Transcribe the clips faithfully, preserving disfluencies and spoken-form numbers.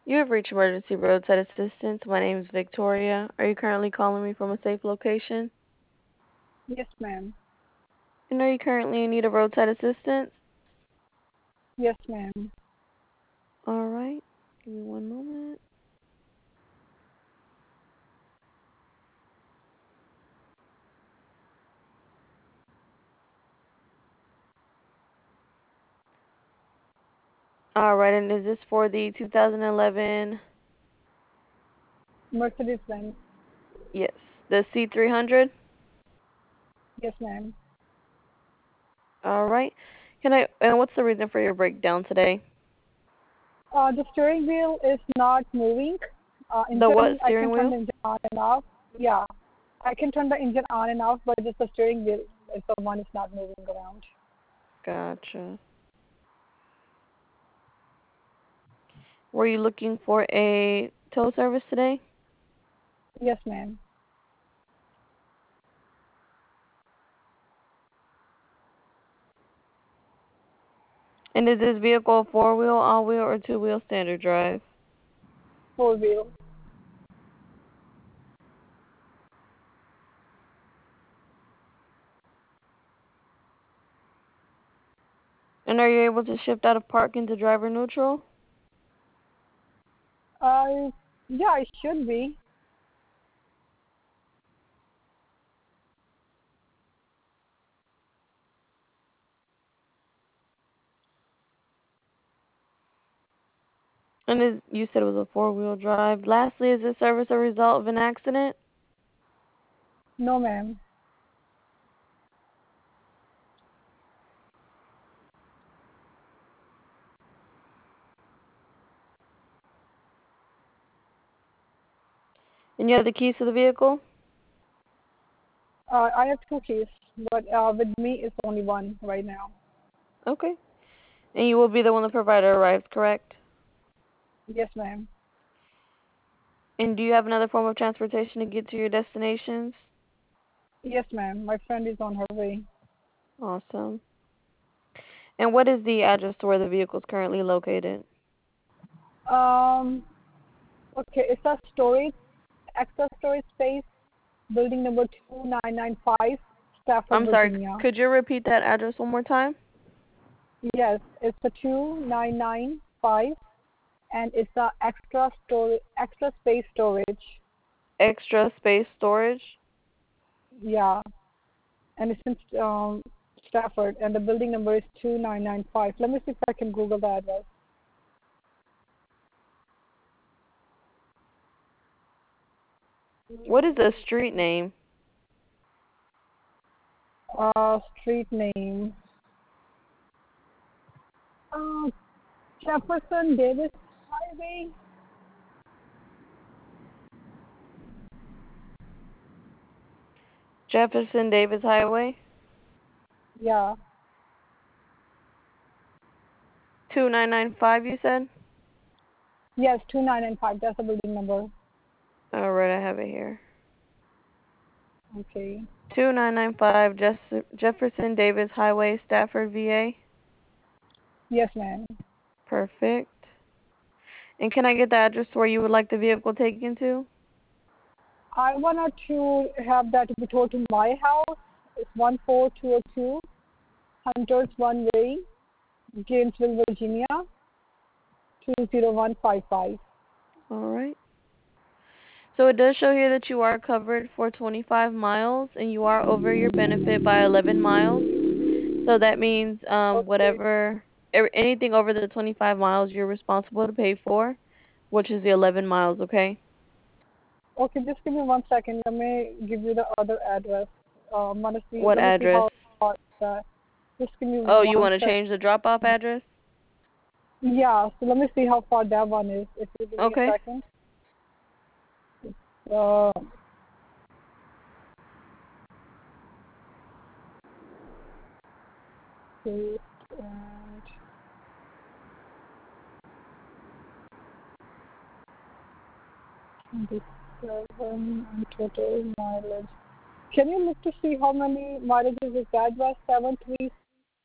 You have reached emergency roadside assistance. My name is Victoria. Are you currently calling me from a safe location? Yes, ma'am. And are you currently in need of roadside assistance? Yes, ma'am. All right. Give me one moment. All right. And is this for the two thousand eleven? Mercedes Benz. Yes. The C three hundred? Yes, ma'am. All right. Can I, and what's the reason for your breakdown today? Uh, the steering wheel is not moving. Uh, The what engine, I can steering turn wheel? the engine on and off. Yeah, I can turn the engine on and off, but just the steering wheel is the one is not moving around. Gotcha. Were you looking for a tow service today? Yes, ma'am. And is this vehicle a four wheel, all wheel, or two wheel standard drive? Four wheel. And are you able to shift out of park into driver neutral? Uh, yeah, it should be. And is, you said it was a four wheel drive. Lastly, is this service a result of an accident? No, ma'am. And you have the keys to the vehicle? Uh, I have two keys, but uh, with me it's only one right now. Okay. And you will be the one the provider arrives, correct? Yes, ma'am. And do you have another form of transportation to get to your destinations? Yes, ma'am. My friend is on her way. Awesome. And what is the address to where the vehicle is currently located? Um, okay, it's a storage, extra storage space, building number two nine nine five, Stafford, I'm sorry, Virginia. could you repeat that address one more time? Yes, it's a two nine nine five, and it's a extra store, extra space storage. Extra space storage? Yeah, and it's in um, Stafford, and the building number is two nine nine five. Let me see if I can Google the address. What is the street name? Uh, street name. Uh, Jefferson Davis Highway. Jefferson Davis Highway? Yeah. two nine nine five, you said? Yes, two nine nine five. That's the building number. Alright, I have it here. Okay. two nine nine five Jeff- Jefferson Davis Highway, Stafford, V A. Yes, ma'am. Perfect. And can I get the address where you would like the vehicle taken to? I wanted to have that be towed to my house. It's one four two zero two Hunters One Way, Gainesville, Virginia, two zero one five five. Alright. So it does show here that you are covered for twenty-five miles and you are over your benefit by eleven miles. So that means um, Okay. whatever, er, anything over the twenty-five miles you're responsible to pay for, which is the eleven miles, okay? Okay, just give me one second. Let me give you the other address. Um, let me see. What Let me see address? how far that. Just give me Oh, you one want to second. change the drop-off address? Yeah. So let me see how far that one is. If you give me a Okay. second. Uh, okay, and twenty-seven and total mileage. Can you look to see how many mileages is that by seven three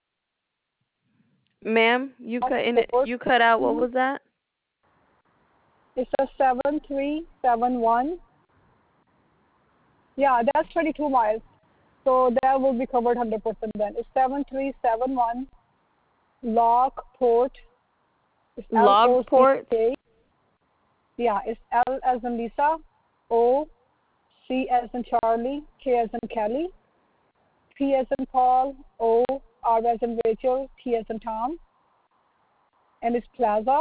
Ma'am, you cut in it, four? you cut out. What Mm-hmm. was that? It's a seven three seven one. Yeah, that's twenty-two miles. So that will be covered one hundred percent then. It's seven three seven one Lockport. It's L O C Logport. K. Yeah, it's L as in Lisa, O, C as in Charlie, K as in Kelly, P as in Paul, O, R as in Rachel, T as in Tom, and it's Plaza,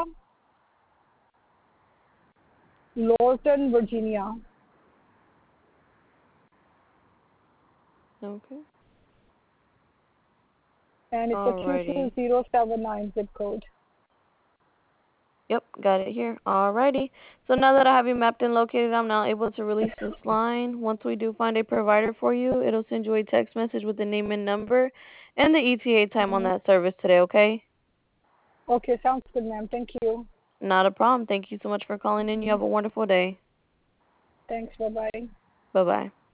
Lorton, Virginia. Okay. And it's a two two Alrighty. zero seven nine zip code. Yep, got it here. Alrighty. So now that I have you mapped and located, I'm now able to release this line. Once we do find a provider for you, it'll send you a text message with the name and number and the E T A time on Mm-hmm. that service today, okay? Okay, sounds good, ma'am. Thank you. Not a problem. Thank you so much for calling in. You Mm-hmm. have a wonderful day. Thanks. Bye bye. Bye-bye.